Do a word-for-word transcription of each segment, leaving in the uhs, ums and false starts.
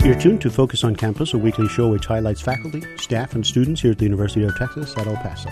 You're tuned to Focus on Campus, a weekly show which highlights faculty, staff, and students here at the University of Texas at El Paso.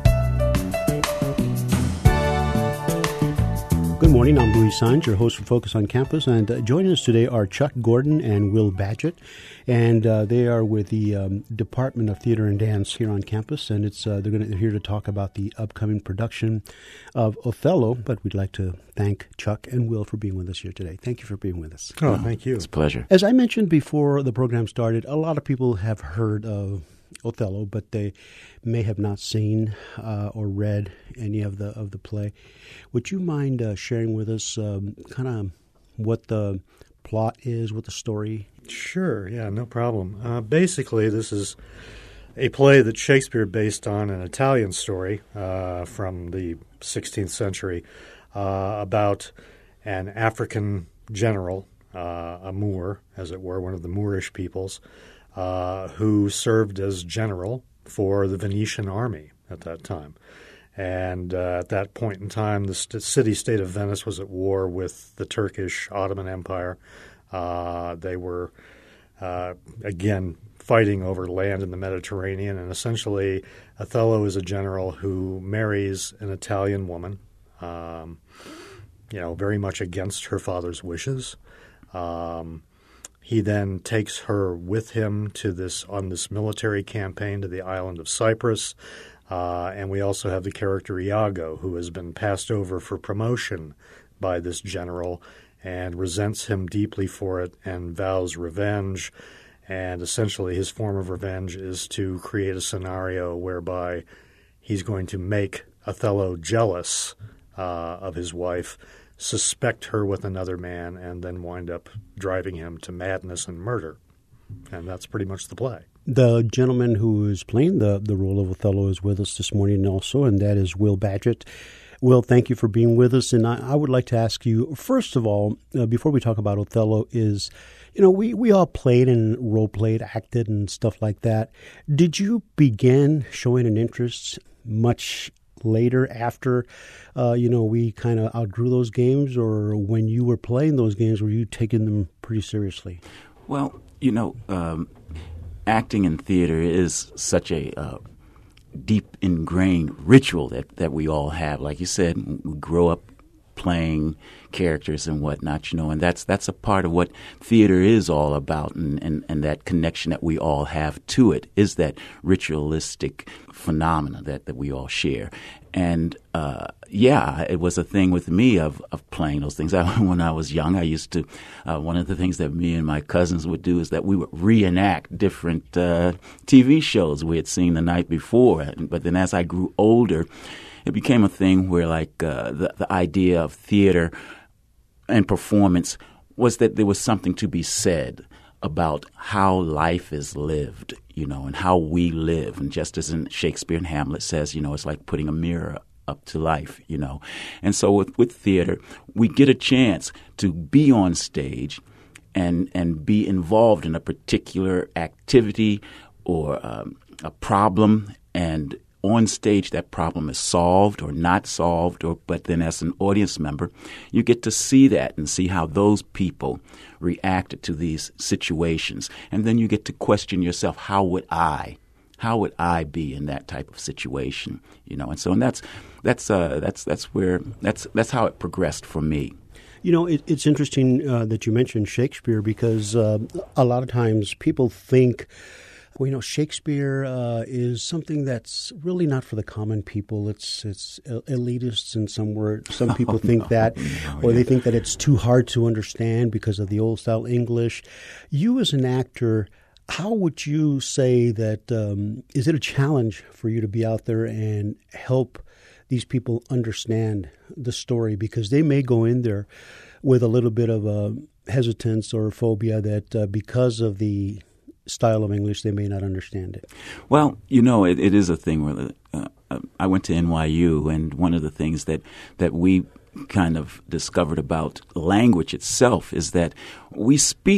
Good morning, I'm Louis Saenz, your host for Focus on Campus, and uh, joining us today are Chuck Gordon and Will Badgett, and uh, they are with the um, Department of Theater and Dance here on campus, and it's uh, they're going to here to talk about the upcoming production of Othello, but we'd like to thank Chuck and Will for being with us here today. Thank you for being with us. Oh, thank you. It's a pleasure. As I mentioned before the program started, a lot of people have heard of Othello, but they may have not seen uh, or read any of the of the play. Would you mind uh, sharing with us um, kind of what the plot is, what the story? Sure, yeah, no problem. Uh, basically, this is a play that Shakespeare based on an Italian story uh, from the sixteenth century uh, about an African general, uh, a Moor, as it were, one of the Moorish peoples, Uh, who served as general for the Venetian army at that time. And uh, at that point in time, the st- city-state of Venice was at war with the Turkish Ottoman Empire. Uh, they were, uh, again, fighting over land in the Mediterranean. And essentially, Othello is a general who marries an Italian woman, um, you know, very much against her father's wishes. Um He then takes her with him to this on this military campaign to the island of Cyprus, uh, and we also have the character Iago, who has been passed over for promotion by this general and resents him deeply for it and vows revenge. And essentially his form of revenge is to create a scenario whereby he's going to make Othello jealous uh, of his wife, suspect her with another man, and then wind up driving him to madness and murder. And that's pretty much the play. The gentleman who is playing the, the role of Othello is with us this morning also, and that is Will Badgett. Will, thank you for being with us. And I, I would like to ask you, first of all, uh, before we talk about Othello, is, you know, we, we all played and role-played, acted, and stuff like that. Did you begin showing an interest much later after, uh, you know, we kind of outgrew those games, or when you were playing those games, were you taking them pretty seriously? Well, you know, um, acting in theater is such a uh, deep ingrained ritual that, that we all have. Like you said, we grow up playing characters and whatnot, you know, and that's that's a part of what theater is all about, and, and, and that connection that we all have to it is that ritualistic phenomena that, that we all share. And, uh, yeah, it was a thing with me of, of playing those things. I, when I was young, I used to, uh, one of the things that me and my cousins would do is that we would reenact different uh, T V shows we had seen the night before. But then as I grew older, it became a thing where, like, uh, the, the idea of theater and performance was that there was something to be said about how life is lived, you know, and how we live. And just as in Shakespeare and Hamlet says, you know, it's like putting a mirror up to life, you know. And so with, with theater, we get a chance to be on stage and, and be involved in a particular activity or um, a problem, and on stage that problem is solved or not solved, or but then as an audience member, you get to see that and see how those people reacted to these situations. And then you get to question yourself, how would I, how would I be in that type of situation? You know, and so and that's that's uh, that's that's where that's that's how it progressed for me. You know, it, it's interesting uh, that you mentioned Shakespeare, because uh, a lot of times people think, well, you know, Shakespeare uh, is something that's really not for the common people. It's it's elitist in some word. Some people oh, think no, that, no, or yeah. they think that it's too hard to understand because of the old style English. You as an actor, how would you say that, um, is it a challenge for you to be out there and help these people understand the story? Because they may go in there with a little bit of a hesitance or phobia that uh, because of the style of English, they may not understand it. Well, you know, it, it is a thing where uh, I went to N Y U, and one of the things that, that we kind of discovered about language itself is that we speak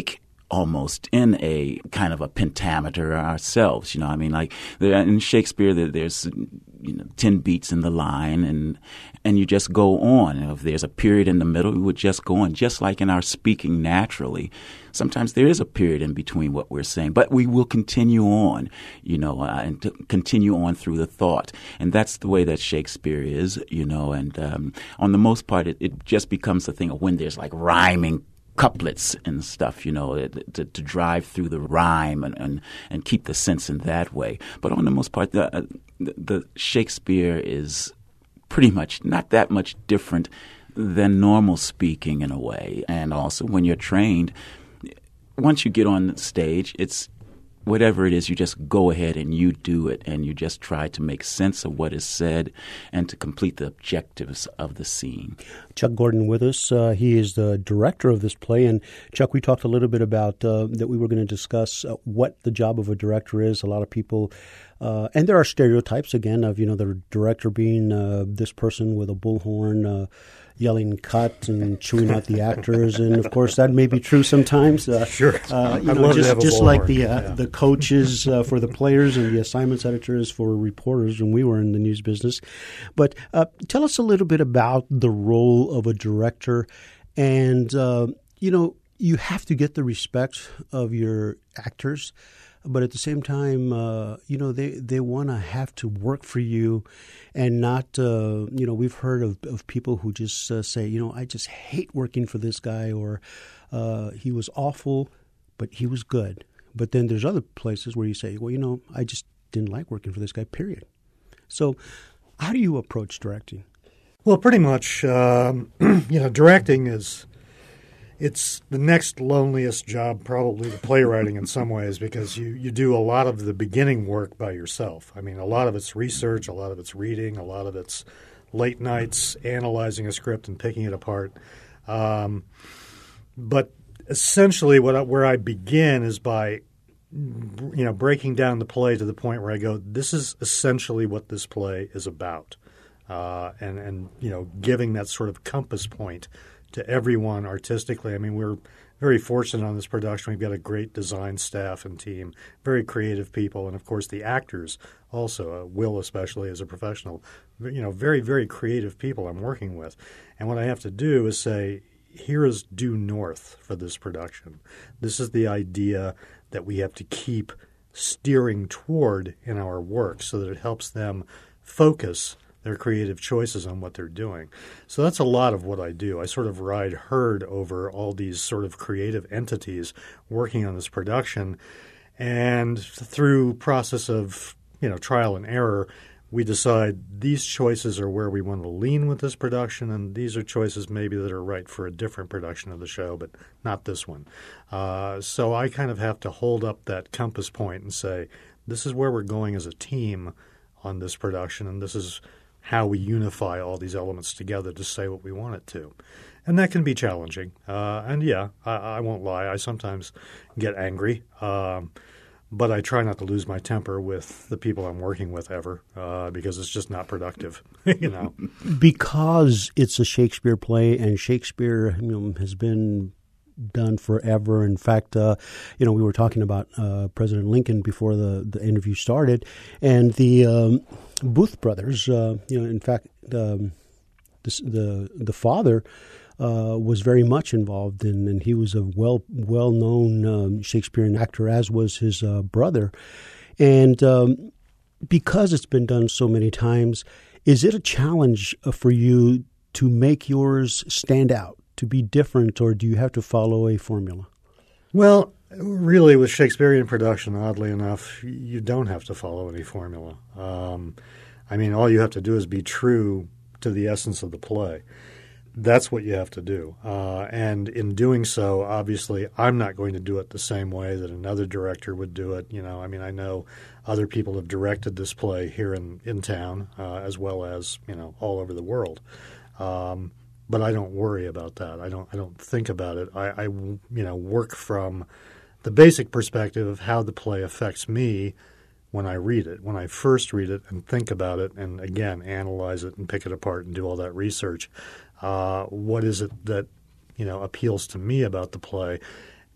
almost in a kind of a pentameter ourselves. You know, I mean, like in Shakespeare, there's you know ten beats in the line, and and you just go on. And if there's a period in the middle, we would just go on, just like in our speaking naturally. Sometimes there is a period in between what we're saying, but we will continue on, you know, uh, and to continue on through the thought. And that's the way that Shakespeare is, you know, and um, on the most part, it, it just becomes a thing of when there's like rhyming couplets and stuff, you know, to, to drive through the rhyme and, and, and keep the sense in that way. But on the most part, the, uh, the, the Shakespeare is pretty much not that much different than normal speaking in a way. And also when you're trained, once you get on stage, it's whatever it is, you just go ahead and you do it, and you just try to make sense of what is said and to complete the objectives of the scene. Chuck Gordon with us. Uh, he is the director of this play. And Chuck, we talked a little bit about uh, that we were going to discuss uh, what the job of a director is. A lot of people, uh, and there are stereotypes, again, of, you know, the director being uh, this person with a bullhorn, uh, yelling cut and chewing out the actors, and of course that may be true sometimes. Uh, sure, uh, you I'd know, love just to have a just bullhorn. like the uh, yeah. the coaches uh, for the players and the assignments editors for reporters when we were in the news business. But uh, tell us a little bit about the role of a director, and uh, you know, you have to get the respect of your actors. But at the same time, uh, you know, they, they want to have to work for you and not, uh, you know, we've heard of, of people who just uh, say, you know, I just hate working for this guy, or uh, he was awful, but he was good. But then there's other places where you say, well, you know, I just didn't like working for this guy, period. So how do you approach directing? Well, pretty much, um, you know, directing is... It's the next loneliest job probably to playwriting in some ways, because you, you do a lot of the beginning work by yourself. I mean, a lot of it's research, a lot of it's reading, a lot of it's late nights analyzing a script and picking it apart. Um, but essentially what I, where I begin is by, you know, breaking down the play to the point where I go, this is essentially what this play is about, uh, and, and, you know, giving that sort of compass point to everyone artistically. I mean, we're very fortunate on this production. We've got a great design staff and team, very creative people, and of course the actors also, uh, Will especially as a professional, you know, very, very creative people I'm working with. And what I have to do is say, here is due north for this production. This is the idea that we have to keep steering toward in our work so that it helps them focus their creative choices on what they're doing. So that's a lot of what I do. I sort of ride herd over all these sort of creative entities working on this production. And through process of, you know, trial and error, we decide these choices are where we want to lean with this production, and these are choices maybe that are right for a different production of the show, but not this one. Uh, so I kind of have to hold up that compass point and say, this is where we're going as a team on this production, and this is how we unify all these elements together to say what we want it to. And that can be challenging. Uh, and yeah, I, I won't lie. I sometimes get angry, um, but I try not to lose my temper with the people I'm working with ever, uh, because it's just not productive, you know. Because it's a Shakespeare play, and Shakespeare, you know, has been done forever. In fact, uh, you know, we were talking about uh, President Lincoln before the, the interview started, and the um, Booth brothers, uh, you know, in fact, um, the, the the father uh, was very much involved in, and he was a well well known um, Shakespearean actor, as was his uh, brother. And um, because it's been done so many times, is it a challenge for you to make yours stand out, to be different, or do you have to follow a formula? Well, really, with Shakespearean production, oddly enough, you don't have to follow any formula. Um, I mean, all you have to do is be true to the essence of the play. That's what you have to do. Uh, and in doing so, obviously, I'm not going to do it the same way that another director would do it. You know, I mean, I know other people have directed this play here in, in town, uh, as well as, you know, all over the world. Um, but I don't worry about that. I don't I don't think about it. I, I you know, work from the basic perspective of how the play affects me when I read it, when I first read it and think about it and, again, analyze it and pick it apart and do all that research. Uh, what is it that, you know, appeals to me about the play?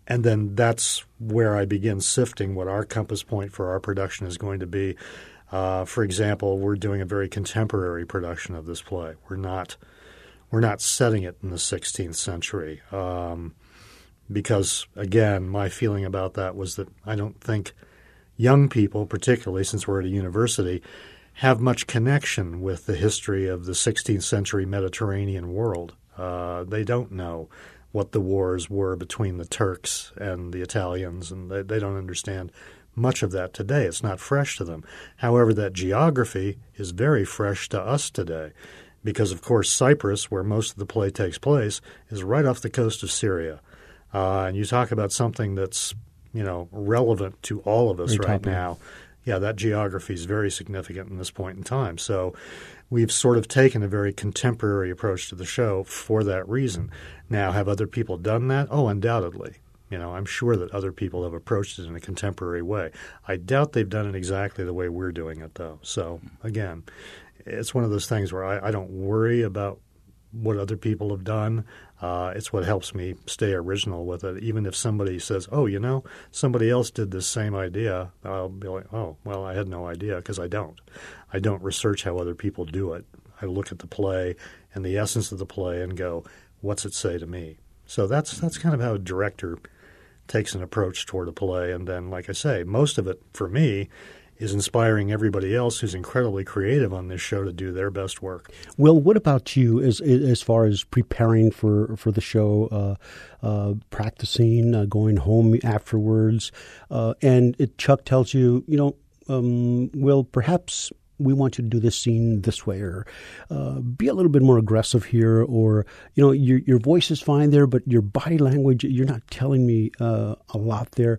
and then that's where I begin sifting what our compass point for our production is going to be. Uh, for example, we're doing a very contemporary production of this play. We're not we're not setting it in the sixteenth century um, because, again, my feeling about that was that I don't think young people, particularly since we're at a university, have much connection with the history of the sixteenth century Mediterranean world. Uh, they don't know what the wars were between the Turks and the Italians, and they, they don't understand much of that today. It's not fresh to them. However, that geography is very fresh to us today because, of course, Cyprus, where most of the play takes place, is right off the coast of Syria. Uh, and you talk about something that's, you know, relevant to all of us right now. Yeah, that geography is very significant in this point in time. So we've sort of taken a very contemporary approach to the show for that reason. Now, have other people done that? Oh, undoubtedly. You know, I'm sure that other people have approached it in a contemporary way. I doubt they've done it exactly the way we're doing it, though. So, again, it's one of those things where I, I don't worry about what other people have done. Uh, it's what helps me stay original with it. Even if somebody says, oh, you know, somebody else did this same idea, I'll be like, oh, well, I had no idea because I don't. I don't research how other people do it. I look at the play and the essence of the play and go, what's it say to me? So that's that's kind of how a director takes an approach toward a play. And then, like I say, most of it, for me, is inspiring everybody else who's incredibly creative on this show to do their best work. Will, what about you as as far as preparing for, for the show, uh, uh, practicing, uh, going home afterwards? Uh, and it, Chuck tells you, you know, um, Will, perhaps we want you to do this scene this way, or uh, be a little bit more aggressive here, or, you know, your your voice is fine there, but your body language, you're not telling me uh, a lot there.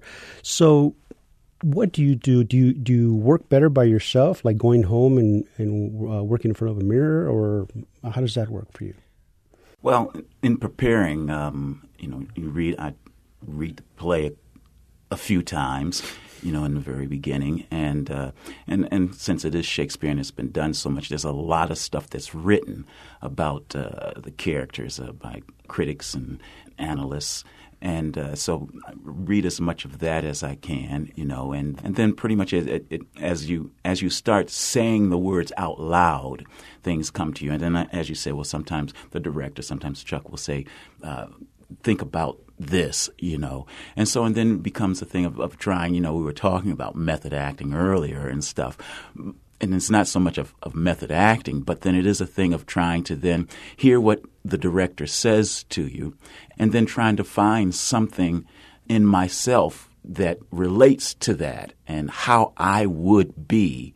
So what do you do? Do you do you work better by yourself, like going home and, and uh, working in front of a mirror, or how does that work for you? Well, in preparing, um, you know, you read, I read the play a, a few times, you know, in the very beginning, and uh, and and since it is Shakespeare and it's been done so much, there's a lot of stuff that's written about uh, the characters uh, by critics and analysts. And uh, so I read as much of that as I can, you know, and, and then pretty much it, it, it, as you as you start saying the words out loud, things come to you. And then, as you say, well, sometimes the director, sometimes Chuck will say, uh, think about this, you know. And so and then it becomes a thing of, of trying, you know, we were talking about method acting earlier and stuff. And it's not so much of, of method acting, but then it is a thing of trying to then hear what the director says to you and then trying to find something in myself that relates to that and how I would be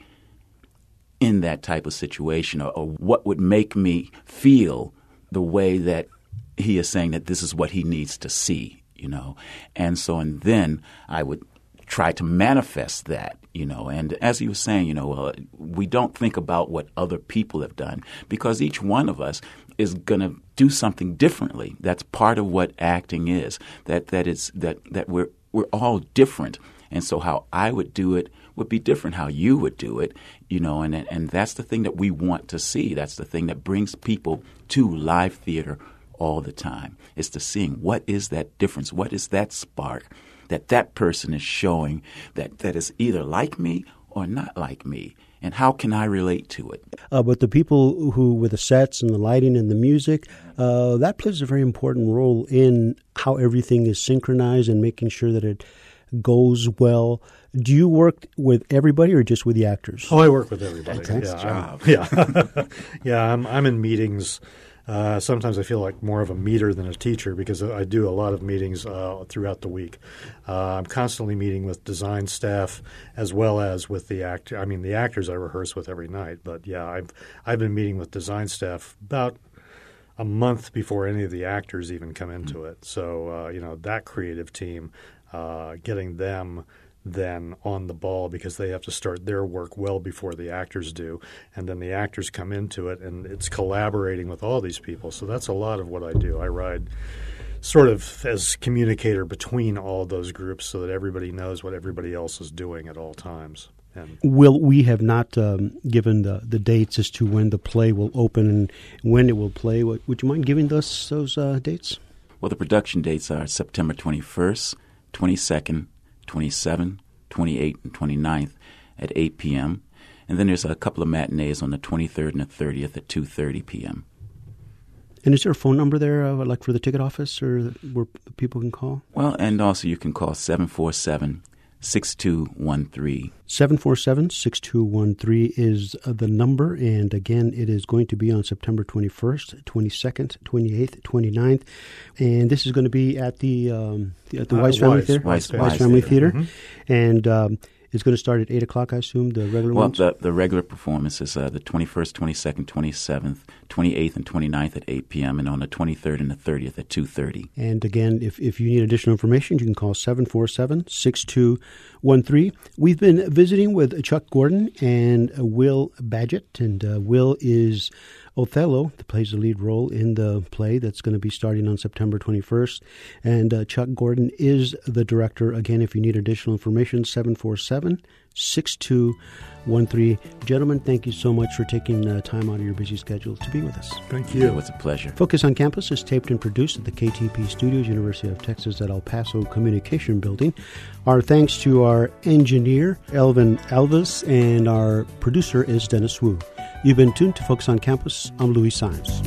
in that type of situation, or, or what would make me feel the way that he is saying that this is what he needs to see, you know. And so and then I would try to manifest that, you know. And as he was saying, you know, uh, we don't think about what other people have done because each one of us is going to do something differently. That's part of what acting is. That that is that that we're we're all different, and so how I would do it would be different how you would do it, you know. And and that's the thing that we want to see. That's the thing that brings people to live theater all the time. Is to seeing what is that difference, what is that spark that that person is showing that, that is either like me or not like me, and how can I relate to it? Uh, but the people who, with the sets and the lighting and the music, uh, that plays a very important role in how everything is synchronized and making sure that it goes well. Do you work with everybody or just with the actors? Oh, I work with everybody. That's yeah, job. I'm, yeah, yeah. I'm, I'm in meetings. Uh, sometimes I feel like more of a meter than a teacher because I do a lot of meetings uh, throughout the week. Uh, I'm constantly meeting with design staff as well as with the actor. I mean, the actors I rehearse with every night. But yeah, I've I've been meeting with design staff about a month before any of the actors even come into mm-hmm. it. So uh, you know, that creative team, uh, getting them then on the ball because they have to start their work well before the actors do. And then the actors come into it, and it's collaborating with all these people. So that's a lot of what I do. I ride sort of as communicator between all those groups so that everybody knows what everybody else is doing at all times. And Will, we have not um, given the, the dates as to when the play will open and when it will play. Would you mind giving us those uh, dates? Well, the production dates are September twenty-first, twenty-second, twenty-seventh, twenty-eighth, and twenty-ninth at eight p.m. And then there's a couple of matinees on the twenty-third and the thirtieth at two thirty p.m. And is there a phone number there, uh, like for the ticket office, or where people can call? Well, and also you can call seven four seven, six two one three. seven four seven, six two one three is uh, the number. And again, it is going to be on September twenty-first, twenty-second, twenty-eighth, twenty-ninth. And this is going to be at the um, at the Uh, Weiss Family Weiss, Theater. Weiss- Weiss Weiss Family Theater. Theater. And um, it's going to start at eight o'clock, I assume, the regular Well, ones? the, the regular performance is uh, the twenty-first, twenty-second, twenty-seventh, twenty-eighth, and twenty-ninth at eight p.m. and on the twenty-third and the thirtieth at two thirty. And again, if, if you need additional information, you can call seven four seven, six two one three. We've been visiting with Chuck Gordon and uh, Will Badgett, and uh, Will is Othello, that plays the lead role in the play that's going to be starting on September twenty-first. And uh, Chuck Gordon is the director. Again, if you need additional information, seven four seven, six two one three. Gentlemen, thank you so much for taking uh, time out of your busy schedule to be with us. Thank It you. was a pleasure. Focus on Campus is taped and produced at the K T P Studios, University of Texas at El Paso Communication Building. Our thanks to our engineer, Elvin Alvis, and our producer is Dennis Wu. You've been tuned to Focus on Campus. I'm Louis Symes.